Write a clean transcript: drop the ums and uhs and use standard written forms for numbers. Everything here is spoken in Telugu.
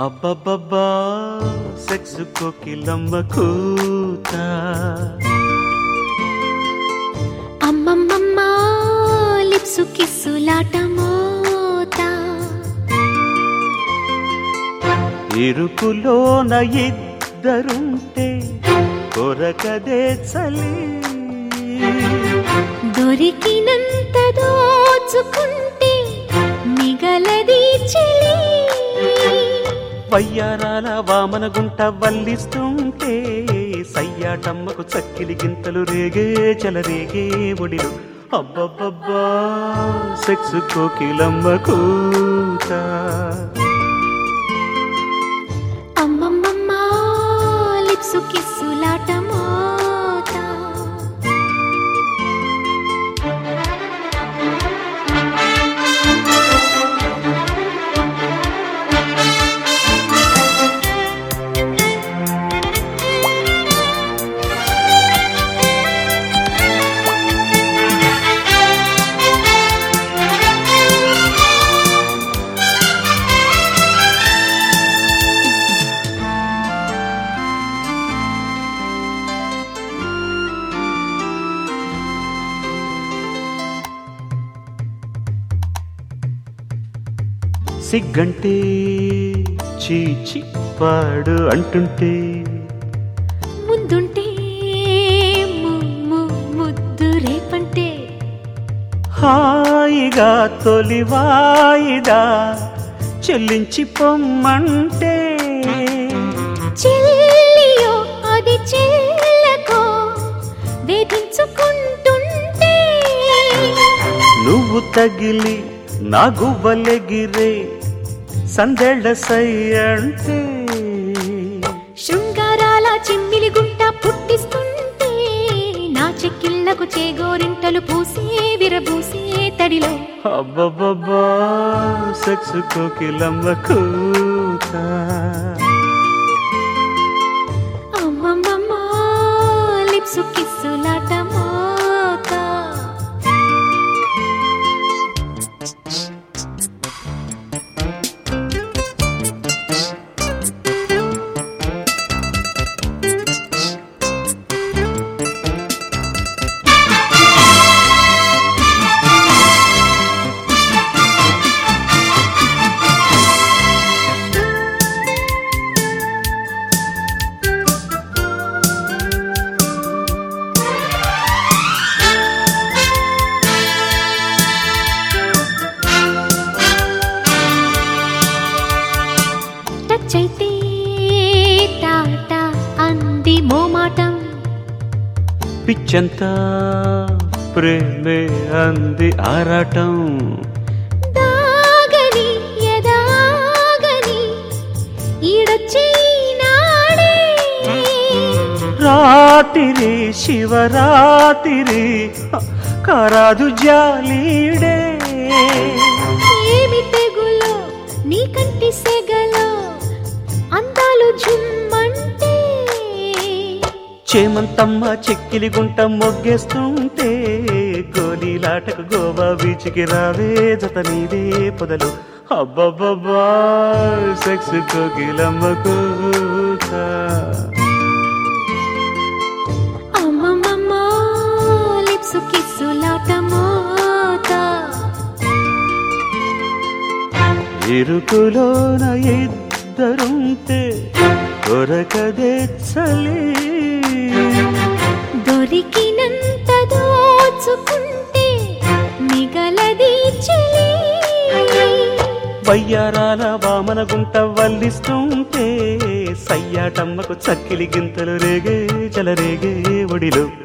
అబ్బబ్బబ్బా సెక్స్ కోకిలమ్మ కూత అమ్మమ్మమ్మ లిప్సు కిస్సులాట మోత ఇరుకులోన ఇద్దరుంటే కొరకదే చలి దొరికినంత దోచుకుంటే మిగలది చెలి వయ్యారాల వామన గుంట వల్లిస్తుంటే సయ్యాటమ్మకు చక్కిలి గింతలు రేగే చలరేగే ఒడిలు అబ్బబ్బబ్బా సెక్స్ కోకిలమ్మ కూత అమ్మమ్మమ్మ లిప్సు కిస్సులాట మోత సిగ్గంటే చీచి పాడు అంటుంటే ముందుంటే ముద్దు రేపంటే హాయిగా తొలి వాయిదా చెల్లించి పొమ్మంటే చెల్లియో అది చెల్లకో వేధించుకుంటుంటే నువ్వు తగిలి నా గువ్వలెగిరే సందెళ్ళ సై అంటే శృంగారాల చిమ్మిలి గుంట పుట్టిస్తుంటే నా చెక్కిళ్లకు చేగోరింటలు పూసే విరబూసే తడిలో అబ్బబ్బబ్బా సెక్స్ కోకిలమ్మ కూత అమ్మమ్మమ్మ లిప్సు కిస్సులాట మోత చైతే టాటా అంది మోమాటం పిచ్చంతా ప్రేమే అంది ఆరాటం దాగని ఎదాగని ఈడొచ్చి నాడే రాత్రి శివరాత్రి కారాదు జాలీడే ఏమి తెగులో నీ కంటి సెగలో అందాలు జుమ్మంటే చేమంతమ్మ చెక్కిలి గుంట మొగ్గేస్తుంటే గోలీలాటకు గోవా బీచ్కి రావే జత నీదే పొదలు అబ్బబ్బబ్బా సెక్స్ కోకిలమ్మ కూత అమ్మమ్మమ్మ లిప్సు కిస్సులాట మోత ఇరుకులోన ఇద్దరుంటే కొరకదే చలి దొరికినంత దోచుకుంటే మిగలది చెలి వయ్యారాల వామన గుంట వల్లిస్తుంటే సయ్యాటమ్మకు చక్కిలి గింతలు రేగే చలరేగే ఒడిలో